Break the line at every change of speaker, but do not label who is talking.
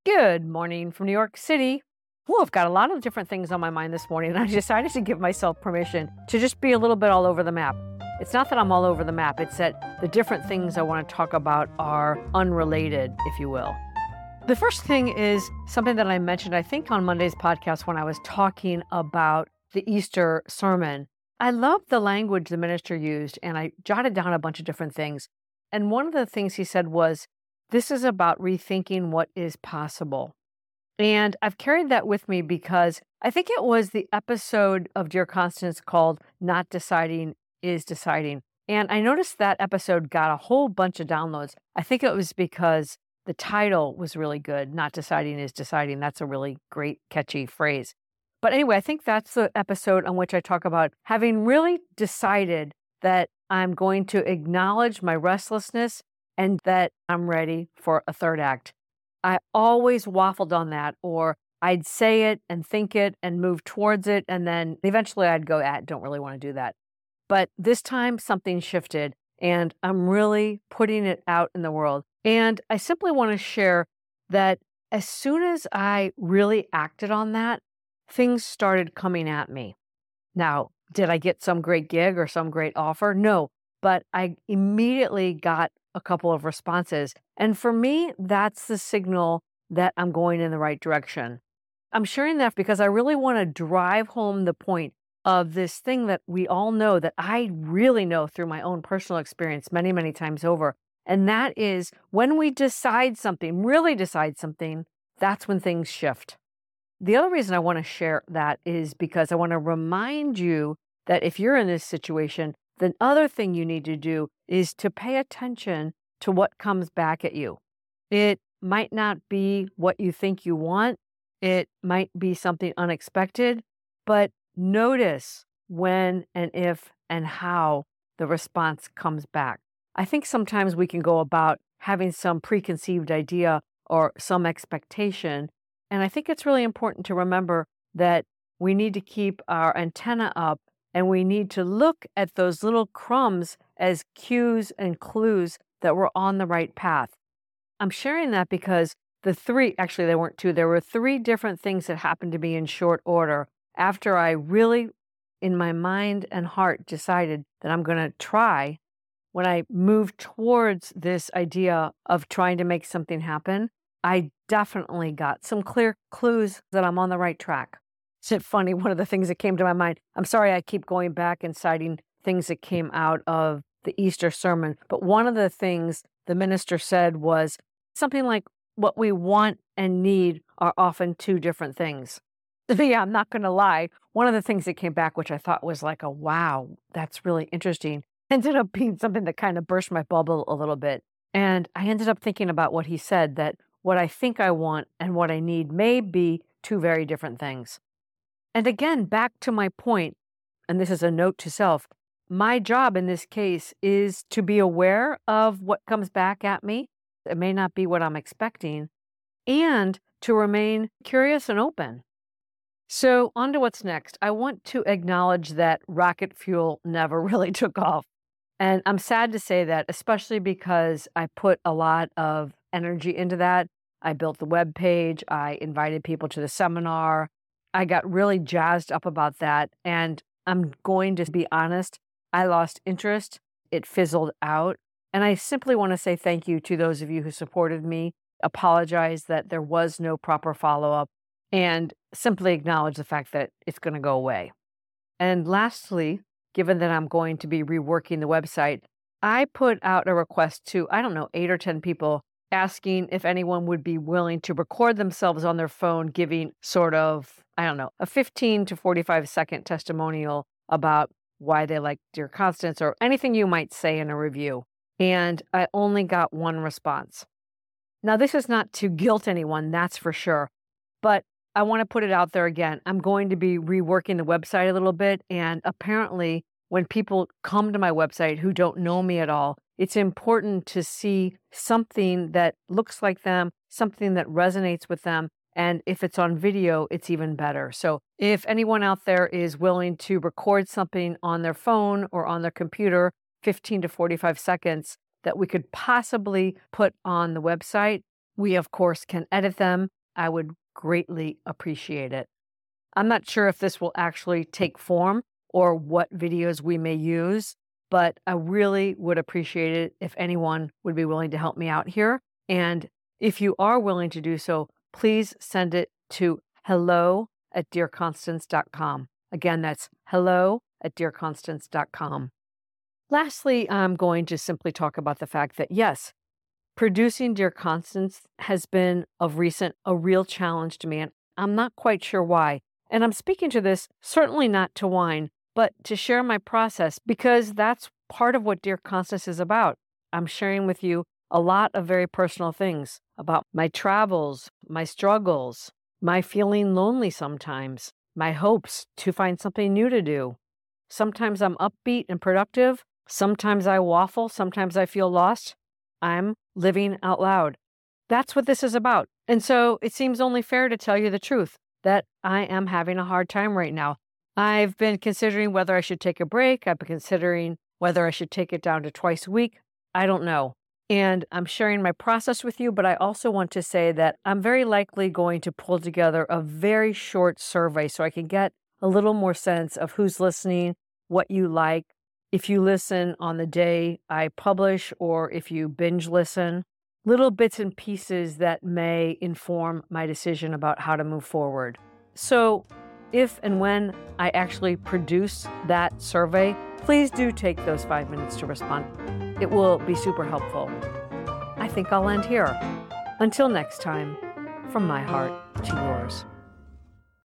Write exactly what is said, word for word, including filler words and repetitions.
Good morning from New York City. Well, I've got a lot of different things on my mind this morning, and I decided to give myself permission to just be a little bit all over the map. It's not that I'm all over the map, it's that the different things I want to talk about are unrelated, if you will. The first thing is something that I mentioned, I think, on Monday's podcast when I was talking about the Easter sermon. I love the language the minister used, and I jotted down a bunch of different things. And one of the things he said was, this is about rethinking what is possible. And I've carried that with me because I think it was the episode of Dear Constance called Not Deciding is Deciding. And I noticed that episode got a whole bunch of downloads. I think it was because the title was really good. Not Deciding is Deciding. That's a really great, catchy phrase. But anyway, I think that's the episode on which I talk about having really decided that I'm going to acknowledge my restlessness and that I'm ready for a third act. I always waffled on that, or I'd say it and think it and move towards it, and then eventually I'd go, ah, don't really want to do that. But this time something shifted, and I'm really putting it out in the world. And I simply want to share that as soon as I really acted on that, things started coming at me. Now, did I get some great gig or some great offer? No, but I immediately got a couple of responses. And for me, that's the signal that I'm going in the right direction. I'm sharing that because I really want to drive home the point of this thing that we all know, that I really know through my own personal experience many, many times over. And that is when we decide something, really decide something, that's when things shift. The other reason I want to share that is because I want to remind you that if you're in this situation, the other thing you need to do is to pay attention to what comes back at you. It might not be what you think you want. It might be something unexpected, but notice when and if and how the response comes back. I think sometimes we can go about having some preconceived idea or some expectation, and I think it's really important to remember that we need to keep our antenna up. And we need to look at those little crumbs as cues and clues that we're on the right path. I'm sharing that because the three, actually there weren't two, there were three different things that happened to me in short order after I really, in my mind and heart, decided that I'm going to try. When I moved towards this idea of trying to make something happen, I definitely got some clear clues that I'm on the right track. Isn't it funny? One of the things that came to my mind, I'm sorry I keep going back and citing things that came out of the Easter sermon, but one of the things the minister said was something like, what we want and need are often two different things. Yeah, I'm not going to lie. One of the things that came back, which I thought was like a wow, that's really interesting, ended up being something that kind of burst my bubble a little bit. And I ended up thinking about what he said, that what I think I want and what I need may be two very different things. And again, back to my point, and this is a note to self, my job in this case is to be aware of what comes back at me. It may not be what I'm expecting, and to remain curious and open. So on to what's next. I want to acknowledge that rocket fuel never really took off. And I'm sad to say that, especially because I put a lot of energy into that. I built the web page. I invited people to the seminar. I got really jazzed up about that, and I'm going to be honest, I lost interest. It fizzled out, and I simply want to say thank you to those of you who supported me, apologize that there was no proper follow-up, and simply acknowledge the fact that it's going to go away. And lastly, given that I'm going to be reworking the website, I put out a request to, I don't know, eight or ten people asking if anyone would be willing to record themselves on their phone giving sort of, I don't know, a fifteen to forty-five second testimonial about why they like Dear Constance or anything you might say in a review. And I only got one response. Now, this is not to guilt anyone, that's for sure. But I want to put it out there again. I'm going to be reworking the website a little bit. And apparently, when people come to my website who don't know me at all, it's important to see something that looks like them, something that resonates with them. And if it's on video, it's even better. So if anyone out there is willing to record something on their phone or on their computer, fifteen to forty-five seconds, that we could possibly put on the website, we, of course, can edit them I would greatly appreciate it. I'm not sure if this will actually take form or what videos we may use, but I really would appreciate it if anyone would be willing to help me out here. And if you are willing to do so, please send it to hello at dear constance dot com. Again, that's hello at dear constance dot com. Lastly, I'm going to simply talk about the fact that, yes, producing Dear Constance has been of recent a real challenge to me, and I'm not quite sure why. And I'm speaking to this certainly not to whine, but to share my process, because that's part of what Dear Constance is about. I'm sharing with you a lot of very personal things about my travels, my struggles, my feeling lonely sometimes, my hopes to find something new to do. Sometimes I'm upbeat and productive. Sometimes I waffle. Sometimes I feel lost. I'm living out loud. That's what this is about. And so it seems only fair to tell you the truth, that I am having a hard time right now. I've been considering whether I should take a break. I've been considering whether I should take it down to twice a week. I don't know. And I'm sharing my process with you, but I also want to say that I'm very likely going to pull together a very short survey so I can get a little more sense of who's listening, what you like, if you listen on the day I publish or if you binge listen, little bits and pieces that may inform my decision about how to move forward. So if and when I actually produce that survey, please do take those five minutes to respond. It will be super helpful. I think I'll end here. Until next time, from my heart to yours.